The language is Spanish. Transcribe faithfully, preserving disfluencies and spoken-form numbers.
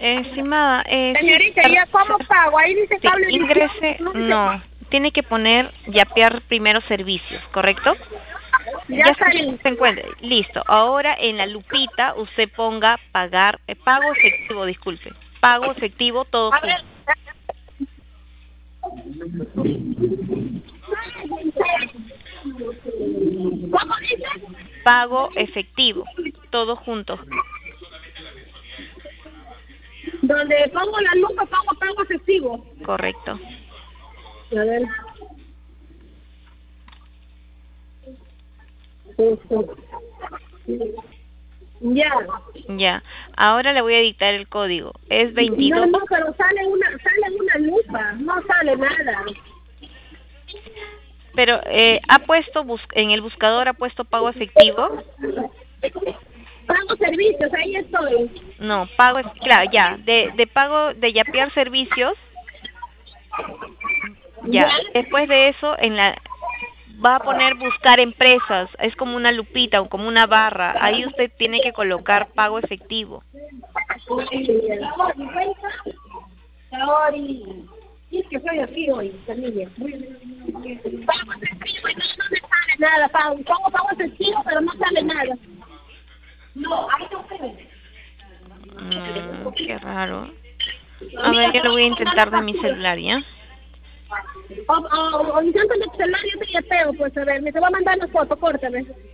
Estimada, eh, Señorita, sí, ¿ya cómo pago? Ahí dice sí, cable. ingrese, no, tiene que poner yapear primero servicios, ¿correcto? Ya Ya está se, ahí. se encuentra, listo. Ahora en la lupita usted ponga pagar, eh, pago efectivo, disculpe, pago efectivo todo A ver. junto, ¿Cómo dice? pago efectivo, todo junto, Donde pongo la lupa, pongo pago efectivo. correcto. A ver. Eso. Ya. Ya, ahora le voy a dictar el código, es No, veintidós, no, pero sale una, sale una lupa, no sale nada. pero eh, ha puesto, bus en el buscador ha puesto pago efectivo. Pago servicios, ahí estoy. No, pago, es- claro, ya, de, de pago de yapear servicios, Ya. ya. Después de eso, en la va a poner buscar empresas, es como una lupita o como una barra. Ahí usted tiene que colocar pago efectivo. Sorry. Y es que soy aquí hoy, familia. Pago efectivo y no, no me sale nada, pago. Pongo pago efectivo, pero no sale nada. No, ahí no se ve. Mm, qué raro. A ver, yo lo voy a intentar de mi celular, ¿ya? O, o, o intento en el celular, yo te yapeo, pues a ver, me te voy a mandar la foto, córtame.